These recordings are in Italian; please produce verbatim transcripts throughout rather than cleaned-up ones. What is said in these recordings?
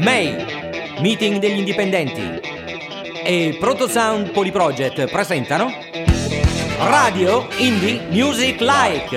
M E I, Meeting degli Indipendenti e Protosound Polyproject presentano Radio Indie Music Like,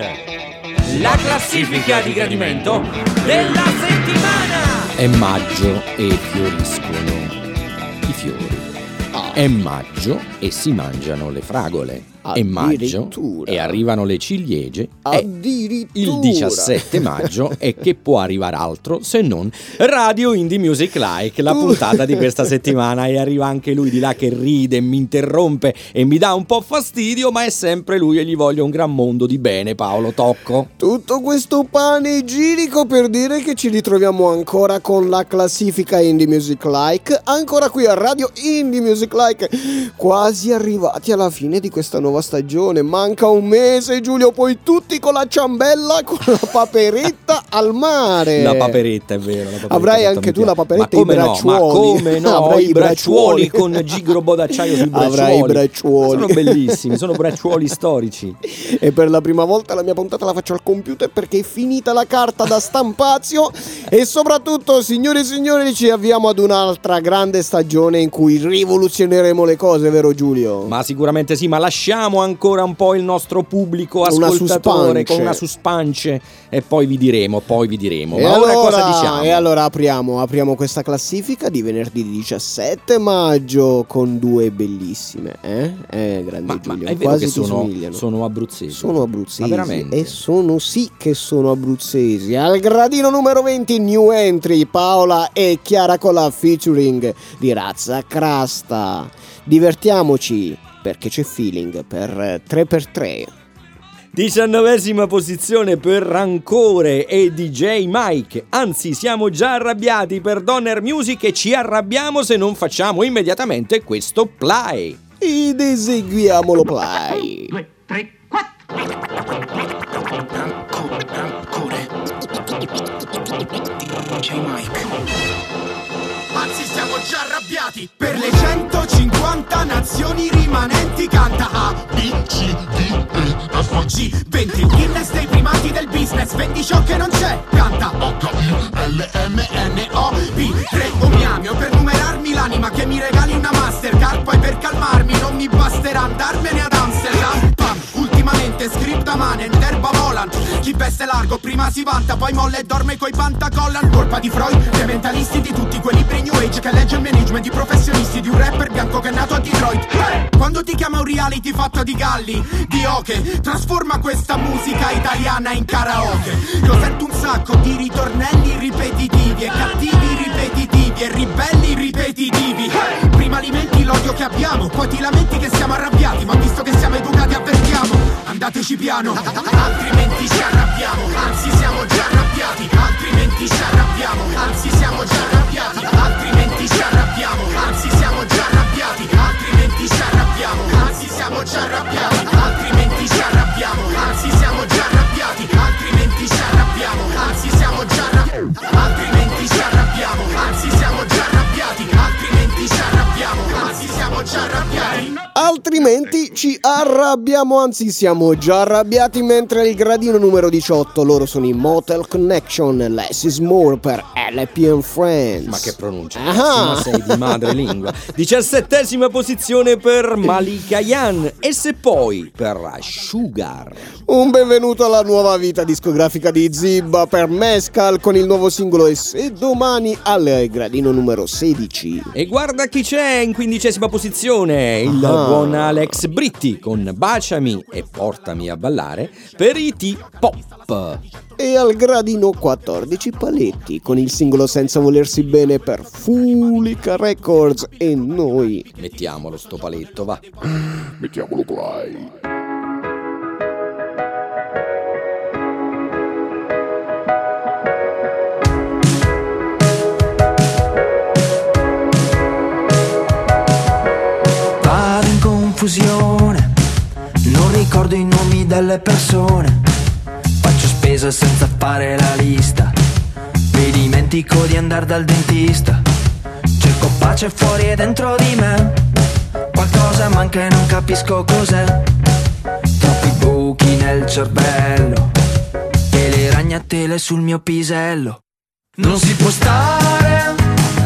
la classifica di gradimento della settimana. È maggio e fioriscono i fiori. È maggio e si mangiano le fragole. È maggio e arrivano le ciliegie. È il diciassette maggio e che può arrivare altro se non Radio Indie Music Like, la puntata di questa settimana. E arriva anche lui di là che ride, mi interrompe e mi dà un po' fastidio, ma è sempre lui e gli voglio un gran mondo di bene. Paolo Tocco. Tutto questo panegirico per dire che ci ritroviamo ancora con la classifica Indie Music Like, ancora qui a Radio Indie Music Like, quasi arrivati alla fine di questa nuova stagione. Manca un mese, Giulio, poi tutti con la ciambella, con la paperetta al mare. La paperetta, è vero. La paperetta. Avrai anche tu la paperetta e i bracciuoli. No, ma come no? Avrai i bracciuoli con gigrobo d'acciaio sui bracciuoli. Avrai i bracciuoli. Sono bellissimi, sono bracciuoli storici. E per la prima volta la mia puntata la faccio al computer perché è finita la carta da stampazio. E soprattutto, signori e signori, ci avviamo ad un'altra grande stagione in cui rivoluzioneremo le cose, vero Giulio? Ma sicuramente sì, ma lasciamo ancora un po' il nostro pubblico ascoltatore con una suspance e poi vi diremo, poi vi diremo. E Ma allora, ora cosa diciamo? E allora apriamo, apriamo questa classifica di venerdì diciassette maggio con due bellissime, eh? Eh, grande ma, Giulio, ma è vero quasi che sono, sono, sono abruzzesi. Sono abruzzesi. Ma veramente? E sono sì che sono abruzzesi. Al gradino numero venti, new entry, Paola e Chiara con la featuring di Razza Crasta. Divertiamoci, perché c'è feeling per tre per tre. diciannovesima posizione per Rancore e D J Mike. Anzi, siamo già arrabbiati per Donner Music e ci arrabbiamo se non facciamo immediatamente questo play. Ed eseguiamolo play. due, tre, quattro. Rancore, Rancore. D J Mike. Anzi, siamo già arrabbiati per le centocinquanta nazioni rimanenti. Canta A, B, C, D, E, F, G. Vendi il Guinness dei primati del business. Vendi ciò che non c'è. Canta H, I, L, M, N, O, P. Tre omiami per numerarmi l'anima. Che mi regali una Mastercard. Poi per calmarmi non mi basterà andarmene ad Amsterdam. Pam, ultimamente script a mano, terba volant. Chi veste largo prima si vanta, poi molla e dorme coi pantacollan. Colpa di Freud, dei mentalisti, di tutti quelli pre New Age che legge il management di professionisti, di un rapper bianco che è nato a Detroit. Quando ti chiama un reality fatto di galli, di oche, trasforma questa musica italiana in karaoke. Io sento un sacco di ritornelli ripetitivi e cattivi ripetitivi e ribelli ripetitivi. Prima alimenti l'odio che abbiamo, poi ti lamenti che siamo arrabbiati, ma visto che siamo educati avvertiamo, andateci piano, altrimenti ci arrabbiamo. Anzi, siamo già arrabbiati, altrimenti ci arrabbiamo. Anzi, siamo già arrabbiati, altrimenti ci arrabbiamo. Anzi, siamo già arrabbiati, altrimenti ci arrabbiamo. Anzi, siamo già arrabbiati, altrimenti ci arrabbiamo. Anzi, siamo già arrabbiati, altrimenti ci arrabbiamo. Anzi, siamo già arrabbiati, altrimenti ci arrabbiamo. Anzi, siamo già arrabbiati, altrimenti ci arrabbiamo. Anzi, siamo già arrabbiati. Altrimenti ci arrabbiamo, anzi siamo già arrabbiati. Mentre il gradino numero diciotto, loro sono i Motel Connection, Less is More per L P and Friends. Ma che pronuncia, ah. ma sei di madrelingua. Diciassettesima posizione per Malika Yan e se poi per Sugar. Un benvenuto alla nuova vita discografica di Zibba per Mescal con il nuovo singolo E se domani, al gradino numero sedici. E guarda chi c'è in quindicesima posizione, il ah. buon Alex Britti con Baciami e portami a ballare per i T-Pop. E al gradino quattordici Paletti con il singolo Senza volersi bene per Fulica Records. E noi mettiamolo sto paletto, va. Mettiamolo play. Vado in confusione, non ricordo i nomi delle persone, faccio spesa senza fare la lista, mi dimentico di andare dal dentista, cerco pace fuori e dentro di me, qualcosa manca e non capisco cos'è, troppi buchi nel cervello e le ragnatele sul mio pisello. Non si può stare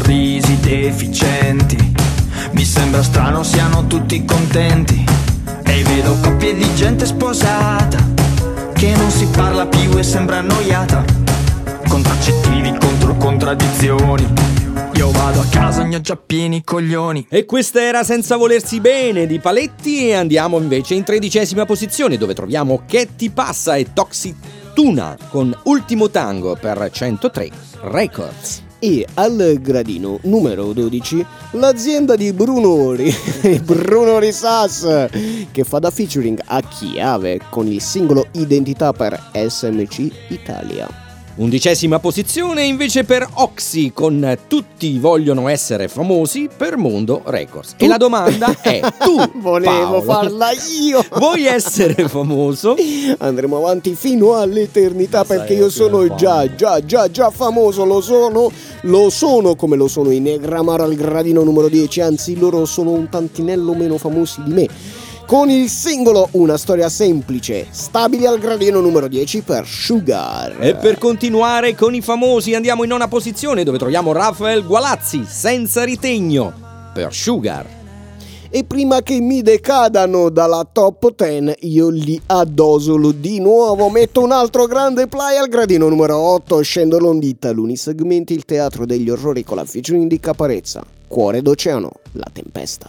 sorrisi deficienti. Mi sembra strano siano tutti contenti. E vedo coppie di gente sposata che non si parla più e sembra annoiata. Contraccettivi contro contraddizioni. Io vado a casa, ne ho già pieni i coglioni. E questa era Senza volersi bene di Paletti. E andiamo invece in tredicesima posizione, dove troviamo Che ti passa e Toxic Tuna con Ultimo Tango per centotré Records. E al gradino numero dodici l'azienda di Bruno Ri- Bruno Risas, che fa da featuring a Chiave con il singolo Identità per S M C Italia. Undicesima posizione invece per Oxy con Tutti vogliono essere famosi per Mondo Records. Tu? E la domanda è: tu volevo Paolo, farla io, vuoi essere famoso? Andremo avanti fino all'eternità, perché io sono già già già già famoso. Lo sono, lo sono come lo sono i Negramaro al gradino numero dieci. Anzi, loro sono un tantinello meno famosi di me, con il singolo Una storia semplice, stabili al gradino numero dieci per Sugar. E per continuare con i famosi andiamo in nona posizione, dove troviamo Rafael Gualazzi, Senza ritegno per Sugar. E prima che mi decadano dalla top dieci, io li addosolo di nuovo. Metto un altro grande play al gradino numero otto, scendo l'ondita, l'unisegmenti, il teatro degli orrori con la featuring di Caparezza, Cuore d'oceano, La tempesta.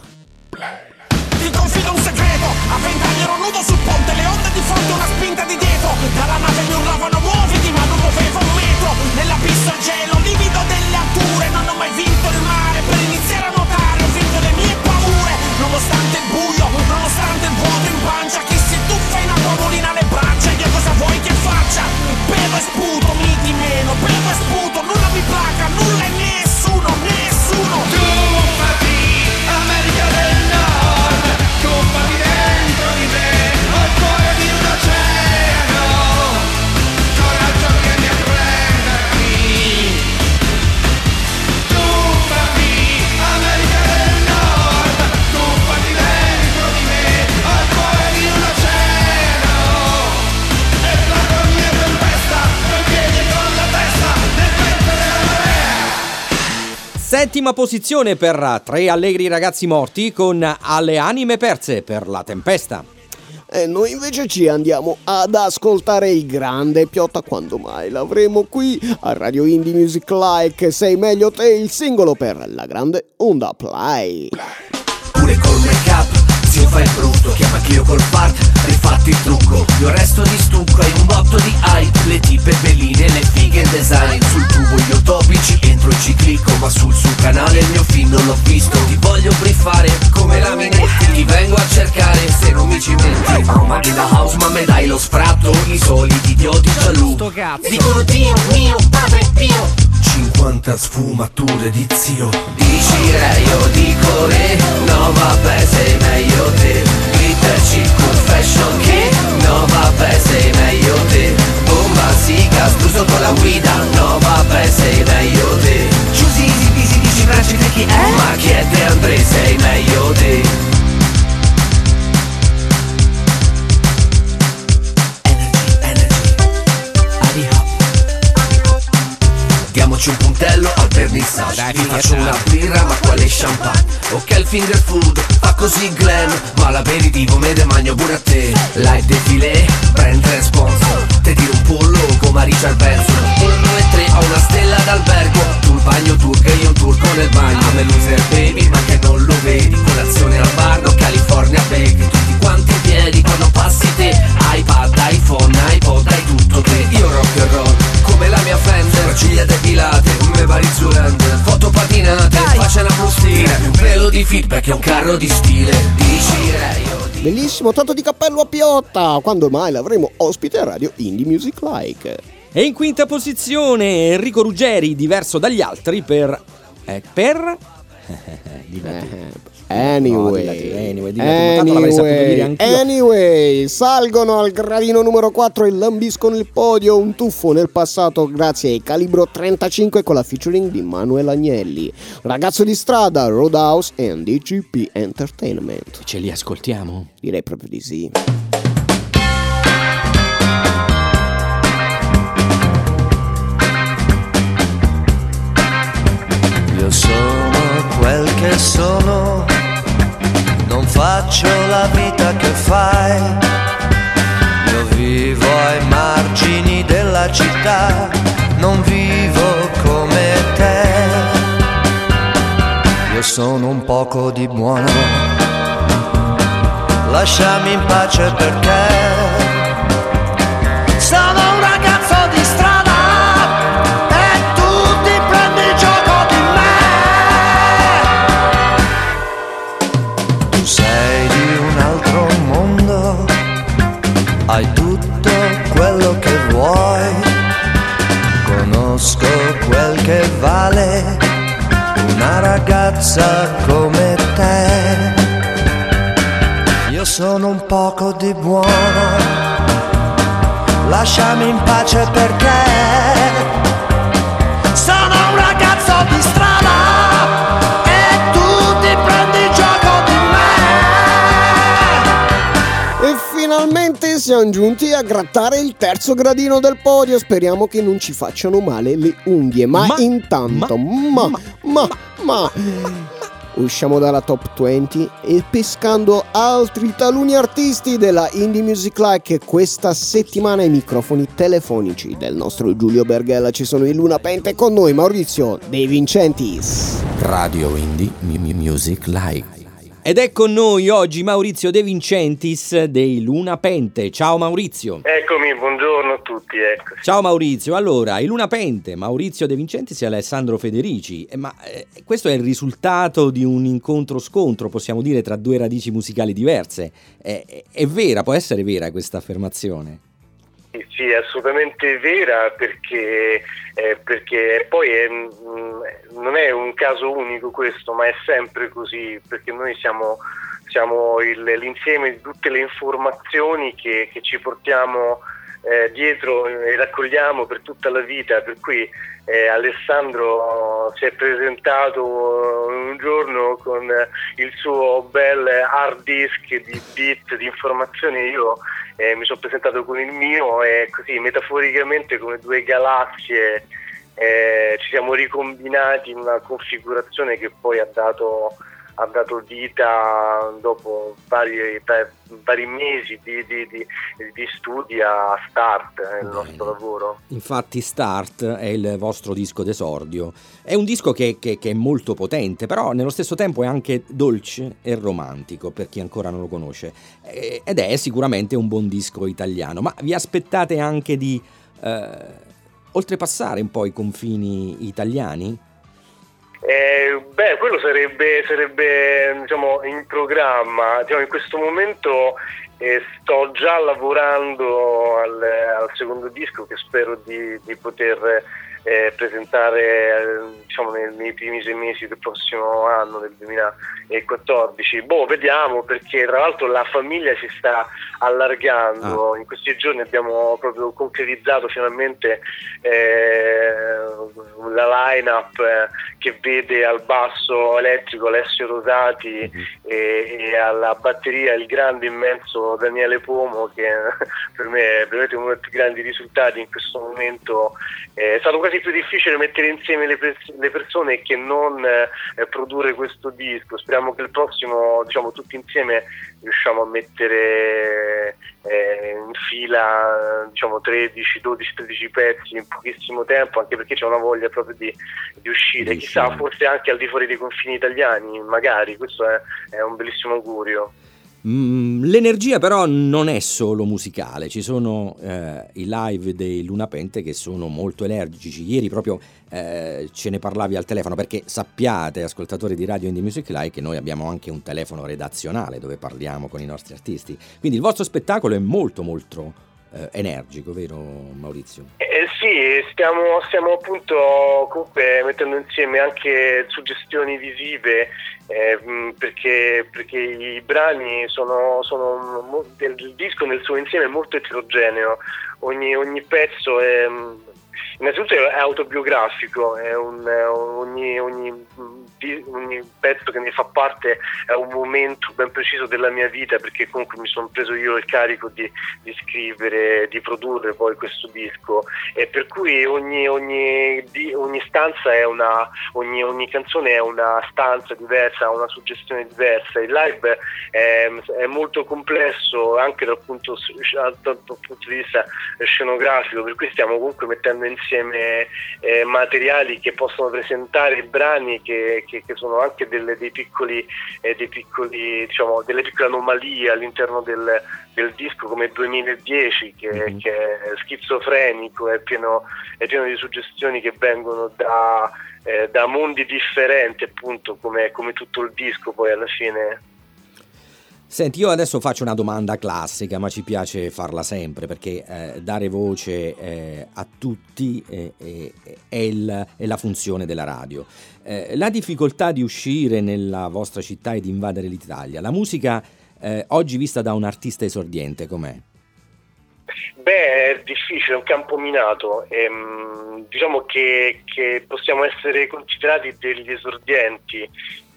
Ti confido un segreto, a vent'anni ero nudo sul ponte, le onde di fronte una spinta di dietro, dalla nave mi urlavano muoviti ma non muovevo un metro, nella pista il gelo, livido delle alture, non ho mai vinto il mare, per iniziare a nuotare ho vinto le mie paure, nonostante il buio, nonostante il vuoto in pancia, chi si tuffa in acqua mulina le braccia, io cosa vuoi che faccia? Bevo e sputo, mi di meno, bevo e sputo, nulla mi placa, nulla e nessuno, nessuno. Tuffati, America del Nord, tuffati dentro di me, al cuore di un oceano, coraggio vieni a prendermi. Tuffati, America del Nord, tuffati dentro di me, al cuore di un oceano, e placo mia tempesta, coi piedi e con la testa nel vento della marea. Settima posizione per Tre allegri ragazzi morti con Alle anime perse per La tempesta. E noi invece ci andiamo ad ascoltare il grande Piotta. Quando mai l'avremo qui a Radio Indie Music Like? Sei meglio te, il singolo per La grande Onda Play. Pure col make up, zio fa il brutto, chiama anch'io col part, rifatti il trucco, io resto di stucco, hai un botto di hype, le tipe belline, le fighe in design, sul tubo io topici, entro e ci clicco, ma sul suo canale il mio film non l'ho visto, ti voglio briefare come la Minetti, ti vengo a cercare se non mi ci metti, Roma in the house ma me dai lo sfratto, i soliti idioti giallu, dicono Dio mio, papà è Pio, cinquanta sfumature di zio. Dici re, io dico re, no vabbè sei meglio te. Glitter circle fashion che, no vabbè sei meglio te. Bomba siga, scuso con la guida, no vabbè sei meglio te. Giusy, easy, busy, dici bracci te chi è? Ma chi è te Andre, sei meglio te. Diamoci un puntello al vernissage, ti faccio una birra ma quale champagne. Ok il finger food, fa così glam, ma l'aperitivo me de magno pure a te. Live defilé, brand sponsor, te tiro un pollo come Richard Benson. Uno e tre a una stella d'albergo, tu il bagno turco e io un turco nel bagno. I'm a loser baby ma che non lo vedi, colazione al bar, no California Bakery. Tutti quanti in piedi quando passi te, iPad, iPhone, iPod, hai tutto te. Io rock and roll come la mia Fender, ciglia depilate come vari Zulander, foto patinate, faccia una bustina, un pelo di feedback e un carro di stile. Dici io di... Bellissimo, tanto di cappello a Piotta. Quando mai l'avremo ospite a Radio Indie Music Like? E in quinta posizione Enrico Ruggeri, Diverso dagli altri per... Eh, per... Anyway, no, dilati, anyway, dilati, tanto l'avrei saputo dire anch'io. Anyway, salgono al gradino numero quattro e lambiscono il podio. Un tuffo nel passato grazie ai Calibro trentacinque con la featuring di Manuel Agnelli, Ragazzo di strada, Roadhouse e D G P Entertainment. Ce li ascoltiamo? Direi proprio di sì. Io so questa città, non vivo come te. Io sono un poco di buono, lasciami in pace perché sono un ragazzo di strada e tu ti prendi gioco di me. Tu sei di un altro mondo, hai tutto quello che vuoi, conosco quel che vale una ragazza come te. Io sono un poco di buono, lasciami in pace perché sono un ragazzo di strada e tu ti prendi gioco di me. E finalmente siamo giunti a grattare il terzo gradino del podio. Speriamo che non ci facciano male le unghie. Ma, ma intanto, ma, ma, ma, ma, ma usciamo dalla top venti e pescando altri taluni artisti della Indie Music Like. Questa settimana ai microfoni telefonici del nostro Giulio Berghella ci sono i Luna Pente, con noi Maurizio De Vincentis. Radio Indie Music Like. Ed è con noi oggi Maurizio De Vincentis dei Luna Pente. Ciao Maurizio. Eccomi, buongiorno a tutti. Ecco. Ciao Maurizio. Allora, i Luna Pente, Maurizio De Vincentis e Alessandro Federici. Eh, ma eh, questo è il risultato di un incontro-scontro, possiamo dire, tra due radici musicali diverse. Eh, è, è vera, può essere vera questa affermazione? Sì, sì, è assolutamente vera, perché, eh, perché poi è, mh, non è un caso unico questo, ma è sempre così, perché noi siamo, siamo il, l'insieme di tutte le informazioni che, che ci portiamo eh, dietro e raccogliamo per tutta la vita, per cui eh, Alessandro si è presentato un giorno con il suo bel hard disk di bit di informazioni, io Eh, mi sono presentato con il mio e così metaforicamente come due galassie eh, ci siamo ricombinati in una configurazione che poi ha dato, ha dato vita dopo vari, vari mesi di, di, di, di studi a Start, eh, il nostro lavoro. Infatti Start è il vostro disco d'esordio. È un disco che, che, che è molto potente, però nello stesso tempo è anche dolce e romantico, per chi ancora non lo conosce, eh, ed è sicuramente un buon disco italiano. Ma vi aspettate anche di eh, oltrepassare un po' i confini italiani? Eh, beh, quello sarebbe, sarebbe diciamo, in programma. Diciamo, in questo momento eh, sto già lavorando al, al secondo disco, che spero di, di poter eh, presentare eh, diciamo, nei, nei primi sei mesi del prossimo anno, del duemilaquattordici. Boh, vediamo, perché tra l'altro la famiglia si sta allargando. Ah. In questi giorni abbiamo proprio concretizzato finalmente eh, la line-up eh, che vede al basso elettrico Alessio Rosati mm-hmm. e, e alla batteria il grande immenso Daniele Pomo, che per me è veramente uno dei più grandi risultati in questo momento. È stato quasi più difficile mettere insieme le, pers- le persone che non eh, produrre questo disco. Speriamo che il prossimo, diciamo, tutti insieme riusciamo a mettere eh, in fila, diciamo, tredici, dodici, tredici pezzi in pochissimo tempo, anche perché c'è una voglia proprio di, di uscire, di chissà, uscire. Forse anche al di fuori dei confini italiani, magari. Questo è, è un bellissimo augurio. Mm, l'energia però non è solo musicale, ci sono eh, i live dei Luna Pente che sono molto energici. Ieri proprio eh, ce ne parlavi al telefono, perché sappiate, ascoltatori di Radio Indie Music Like, che noi abbiamo anche un telefono redazionale dove parliamo con i nostri artisti, quindi il vostro spettacolo è molto molto eh, energico, vero Maurizio? Eh, sì, stiamo, stiamo appunto comunque mettendo insieme anche suggestioni visive, eh, perché, perché i brani sono, sono il disco nel suo insieme è molto eterogeneo. Ogni, ogni pezzo è innanzitutto è autobiografico, è un, ogni, ogni, ogni pezzo che ne fa parte è un momento ben preciso della mia vita, perché comunque mi sono preso io il carico di, di scrivere, di produrre poi questo disco, e per cui ogni, ogni, ogni stanza è una ogni, ogni canzone è una stanza diversa, ha una suggestione diversa. Il live è, è molto complesso anche dal punto, dal punto di vista scenografico, per cui stiamo comunque mettendo insieme eh, materiali che possono presentare brani che, che, che sono anche delle, dei piccoli, eh, dei piccoli diciamo delle piccole anomalie all'interno del, del disco, come duemiladieci che, mm-hmm. che è schizofrenico, è pieno, è pieno di suggestioni che vengono da, eh, da mondi differenti, appunto, come, come tutto il disco poi alla fine. Senti, io adesso faccio una domanda classica, ma ci piace farla sempre, perché eh, dare voce eh, a tutti eh, eh, è, il, è la funzione della radio. Eh, la difficoltà di uscire nella vostra città e di invadere l'Italia, la musica eh, oggi vista da un artista esordiente, com'è? Beh, è difficile, è un campo minato. Ehm, diciamo che, che possiamo essere considerati degli esordienti,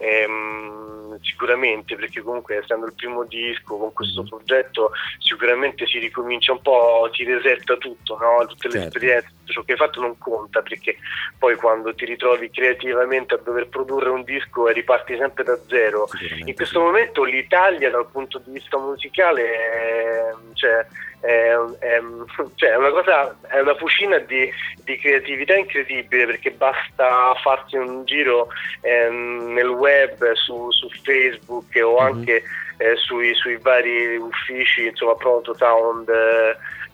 ehm, sicuramente, perché comunque essendo il primo disco con questo mm-hmm. progetto sicuramente si ricomincia un po', si resetta tutto, no? Tutte le certo. esperienze, tutto ciò che hai fatto non conta, perché poi quando ti ritrovi creativamente a dover produrre un disco e riparti sempre da zero. In questo momento l'Italia dal punto di vista musicale è, cioè, È, è, cioè è una cosa, è una fucina di, di creatività incredibile, perché basta farsi un giro eh, nel web, su, su Facebook o mm-hmm. anche eh, sui, sui vari uffici, insomma Proto Sound eh,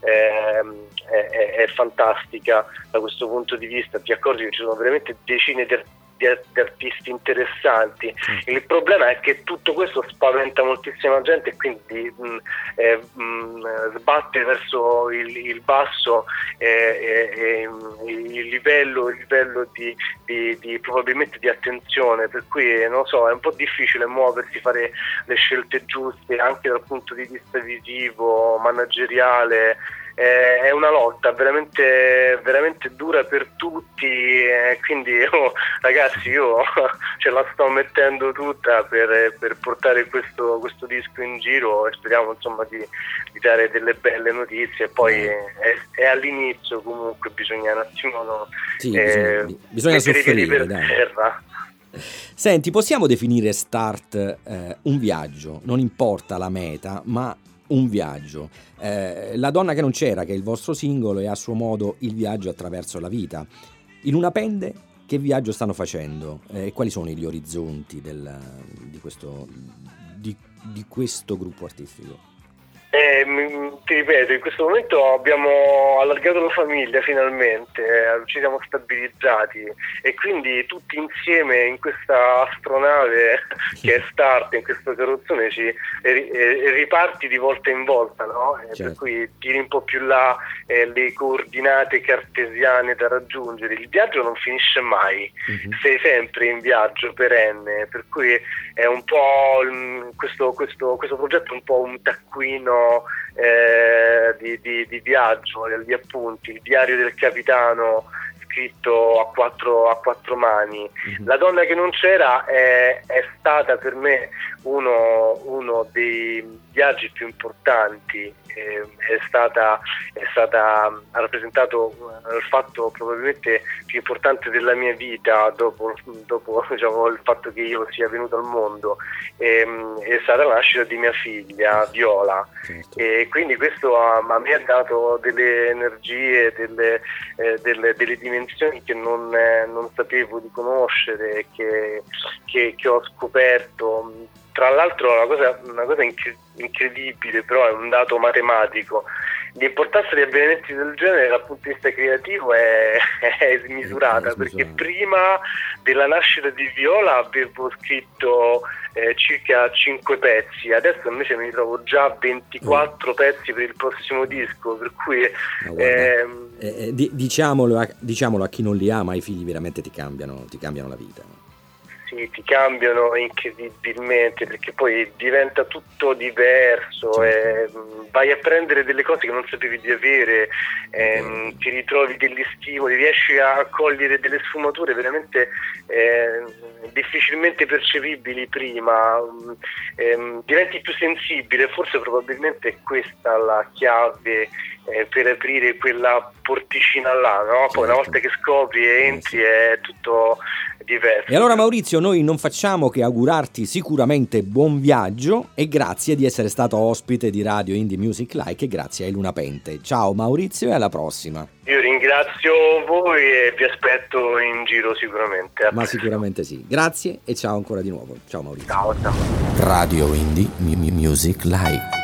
è, è, è fantastica da questo punto di vista. Ti accorgi che ci sono veramente decine di artisti Di, di artisti interessanti. Il problema è che tutto questo spaventa moltissima gente e quindi mh, eh, mh, sbatte verso il, il basso eh, eh, il livello, il livello di, di, di probabilmente di attenzione, per cui non so, è un po' difficile muoversi, fare le scelte giuste anche dal punto di vista visivo, manageriale. È una lotta veramente, veramente dura per tutti, eh, quindi oh, ragazzi, io ce la sto mettendo tutta per, per portare questo, questo disco in giro e speriamo insomma di, di dare delle belle notizie. Poi è, è all'inizio, comunque bisogna un attimo no, sì, eh, bisogna, bisogna soffrire, dai. Terra. Senti, possiamo definire Start eh, un viaggio, non importa la meta, ma un viaggio. Eh, La donna che non c'era, che è il vostro singolo, è a suo modo il viaggio attraverso la vita. In una pende, che viaggio stanno facendo? E eh, quali sono gli orizzonti del, di, questo, di, di questo gruppo artistico? Eh, ti ripeto, in questo momento abbiamo allargato la famiglia finalmente, eh, ci siamo stabilizzati e quindi tutti insieme in questa astronave che è Start, in questo carrozzone ci e, e, riparti di volta in volta, no? E certo. Per cui tiri un po' più là eh, le coordinate cartesiane da raggiungere. Il viaggio non finisce mai, mm-hmm. sei sempre in viaggio perenne, per cui è un po' questo, questo, questo progetto è un po' un taccuino Eh, di, di, di viaggio, degli appunti, il diario del capitano scritto a quattro, a quattro mani. Mm-hmm. La donna che non c'era è, è stata per me uno, uno dei viaggi più importanti, eh, è stata, è stata ha rappresentato il fatto probabilmente più importante della mia vita dopo, dopo diciamo, il fatto che io sia venuto al mondo, eh, è stata la nascita di mia figlia Viola. Certo. E quindi questo a, a me ha dato delle energie, delle, eh, delle, delle dimensioni che non, eh, non sapevo di conoscere, che, che, che ho scoperto. Tra l'altro una cosa, una cosa incredibile, però è un dato matematico. L'importanza di avvenimenti del genere dal punto di vista creativo è, è smisurata, perché prima della nascita di Viola avevo scritto eh, circa cinque pezzi, adesso invece mi trovo già ventiquattro mm. pezzi per il prossimo disco, per cui no, ehm... eh, eh, diciamolo, a, diciamolo a chi non li ama, i figli veramente ti cambiano, ti cambiano la vita. Sì, ti cambiano incredibilmente, perché poi diventa tutto diverso, e vai a prendere delle cose che non sapevi di avere, ehm, ti ritrovi degli stimoli, riesci a cogliere delle sfumature veramente eh, difficilmente percepibili prima, ehm, diventi più sensibile. Forse probabilmente è questa la chiave eh, per aprire quella porticina là, no? Poi una volta che scopri e entri è tutto diverso. E allora Maurizio, noi non facciamo che augurarti sicuramente buon viaggio e grazie di essere stato ospite di Radio Indie Music Like e grazie ai Lunapente. Ciao Maurizio e alla prossima. Io ringrazio voi e vi aspetto in giro sicuramente. Ma sicuramente sì. Grazie e ciao ancora di nuovo. Ciao Maurizio. Ciao, ciao. Radio Indie Music Like.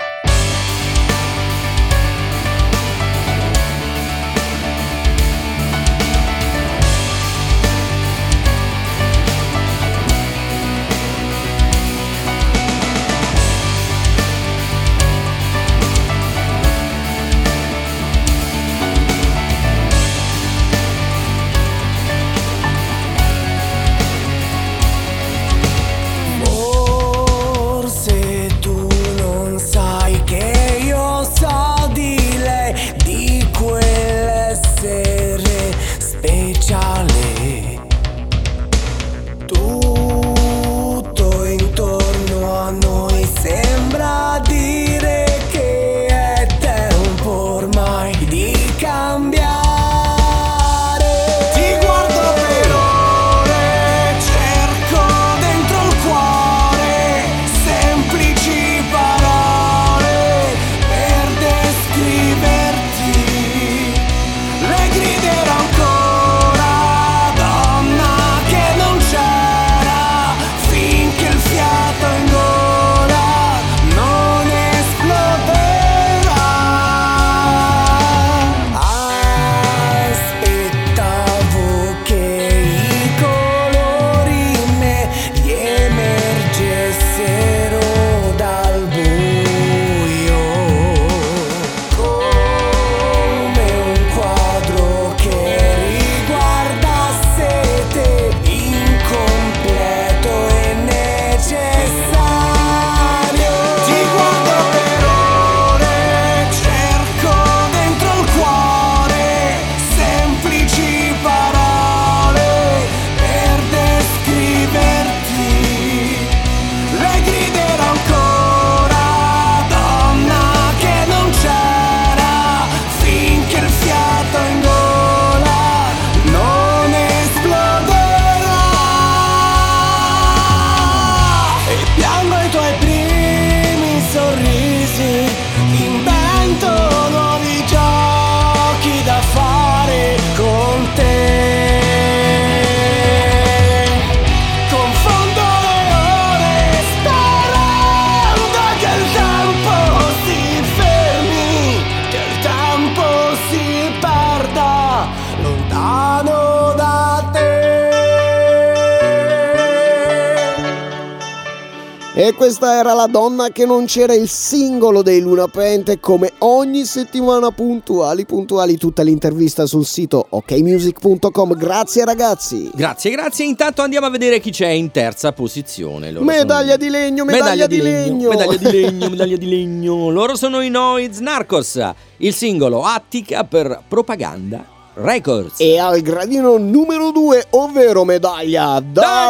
E questa era La donna che non c'era, il singolo dei Lunapente. Come ogni settimana puntuali, puntuali tutta l'intervista sul sito ok music punto com. Grazie ragazzi. Grazie, grazie. Intanto andiamo a vedere chi c'è in terza posizione. Loro medaglia sono... di legno, medaglia, medaglia di, di legno. legno. Medaglia di legno, medaglia di legno. Loro sono i Noiz Narcos. Il singolo Attica per Propaganda Records. E al gradino numero due, ovvero medaglia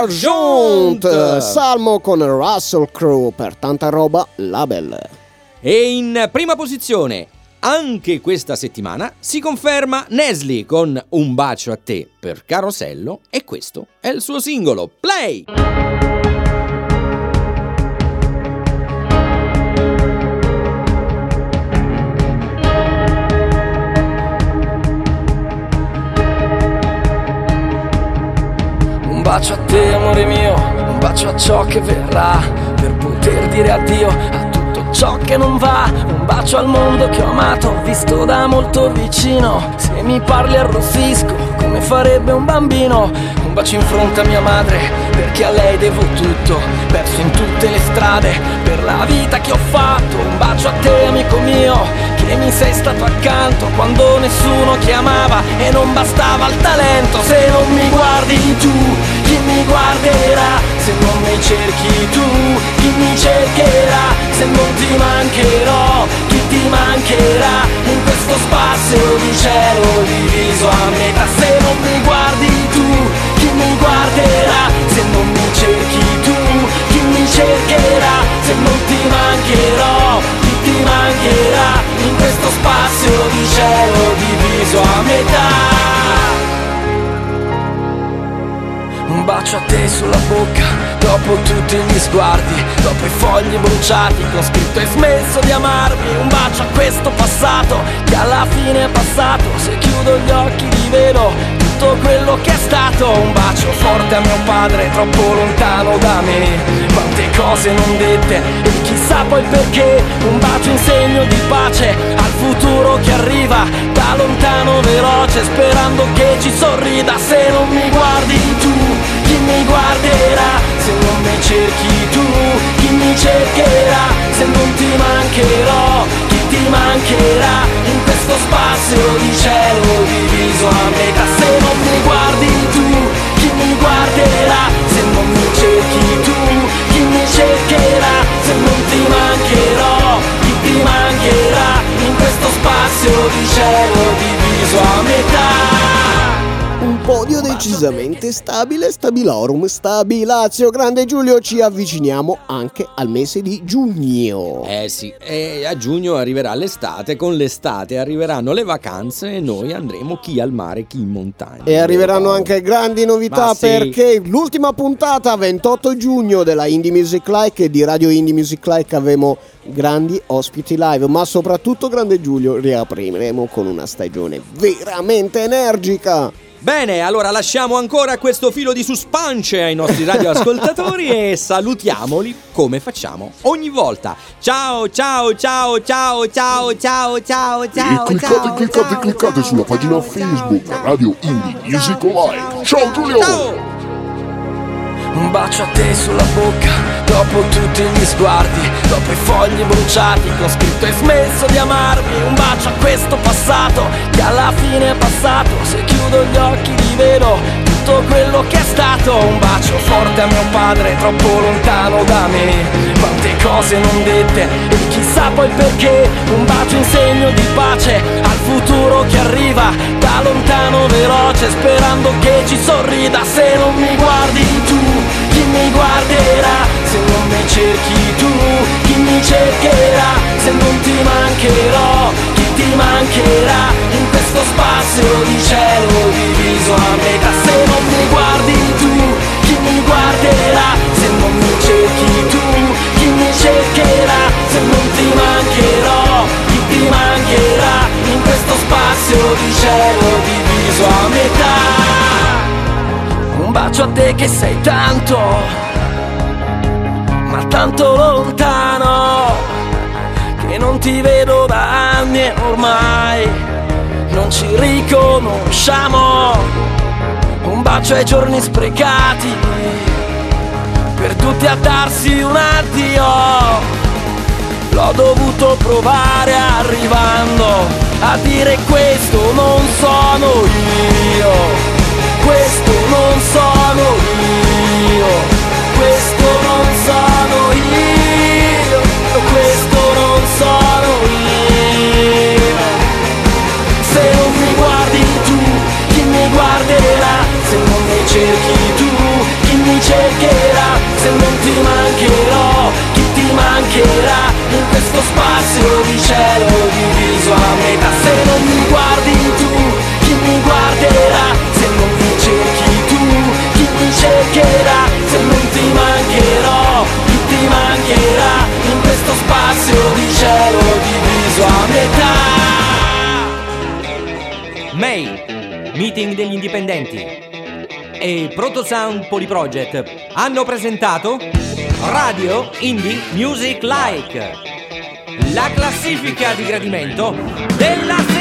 d'argent, Salmo con Russell Crowe per Tanta Roba Label. E in prima posizione anche questa settimana si conferma Nesli con Un bacio a te per Carosello, e questo è il suo singolo Play. Un bacio a te amore mio, un bacio a ciò che verrà, per poter dire addio a tutto ciò che non va. Un bacio al mondo che ho amato, visto da molto vicino. Se mi parli arrossisco, come farebbe un bambino. Un bacio in fronte a mia madre, perché a lei devo tutto, perso in tutte le strade, per la vita che ho fatto. Un bacio a te amico mio, che mi sei stato accanto quando nessuno chiamava e non bastava il talento. Se non mi guardi tu, chi mi guarderà? Se non mi cerchi tu, chi mi cercherà? Se non ti mancherò, chi ti mancherà? In questo spazio di cielo diviso a metà. Se non mi guardi tu, chi mi guarderà? Se non mi cerchi tu, chi mi cercherà? Se non ti mancherò, chi ti mancherà? In questo spazio bacio a te sulla bocca, dopo tutti gli sguardi, dopo i fogli bruciati con scritto hai smesso di amarmi. Un bacio a questo passato che alla fine è passato, se chiudo gli occhi rivedo tutto quello che è stato. Un bacio forte a mio padre, troppo lontano da me, quante cose non dette e chissà poi perché. Un bacio in segno di pace al futuro che arriva da lontano veloce, sperando che ci sorrida. Se non mi guardi tu, chi mi guarderà? Se non mi cerchi tu, chi mi cercherà? Se non ti mancherò, chi ti mancherà? In questo spazio di cielo diviso a metà. Se non mi guardi tu, chi mi guarderà? Se non mi cerchi tu, chi mi cercherà? Se non ti mancherò, chi ti mancherà? In questo spazio di cielo diviso a metà. Un podio decisamente stabile, stabilorum, stabilazio. Grande Giulio, ci avviciniamo anche al mese di giugno. Eh sì, e a giugno arriverà l'estate, con l'estate arriveranno le vacanze e noi andremo chi al mare, chi in montagna. E arriveranno anche grandi novità, sì, perché l'ultima puntata, ventotto giugno, della Indie Music Like e di Radio Indie Music Like avremo grandi ospiti live, ma soprattutto, Grande Giulio, riapriremo con una stagione veramente energica. Bene, allora lasciamo ancora questo filo di suspense ai nostri radioascoltatori e salutiamoli come facciamo ogni volta. Ciao, ciao, ciao, ciao, ciao, ciao, ciao, ciao. E cliccate, ciao, cliccate, ciao, cliccate ciao, sulla pagina ciao, Facebook ciao, Radio Indie Music Like. Ciao Giulio! Ciao! Un bacio a te sulla bocca, dopo tutti gli sguardi, dopo i fogli bruciati con scritto hai smesso di amarmi. Un bacio a questo passato che alla fine è passato, se chiudo gli occhi rivedo tutto quello che è stato. Un bacio forte a mio padre, troppo lontano da me, quante cose non dette e chissà poi perché. Un bacio in segno di pace al futuro che arriva da lontano veloce, sperando che ci sorrida. Se non mi guardi tu, chi mi guarderà? Se non mi cerchi tu, chi mi cercherà? Se non ti mancherò, chi ti mancherà? In questo spazio di cielo diviso a metà. Se non mi guardi tu, chi mi guarderà? Se non mi cerchi tu, chi mi cercherà? Se non ti mancherò, chi ti mancherà? In questo spazio di cielo diviso a metà. Un bacio a te che sei tanto, ma tanto lontano, che non ti vedo da anni e ormai non ci riconosciamo. Un bacio ai giorni sprecati, perduti a darsi un addio. L'ho dovuto provare arrivando a dire questo non sono io. Questo non sono io, questo non sono io, questo non sono io. Se non mi guardi tu, chi mi guarderà? Se non mi cerchi tu, chi mi cercherà? Se non ti mancherò, chi ti mancherà? In questo spazio di cielo diviso a metà. Se non mi guardi tu, chi mi guarderà? Se non mi cerchi tu, chi mi cercherà? Se non ti mancherò, chi ti mancherà? In questo spazio di cielo diviso a metà. M E I, Meeting degli Indipendenti, e Protosound Polyproject hanno presentato Radio Indie Music Like, la classifica di gradimento della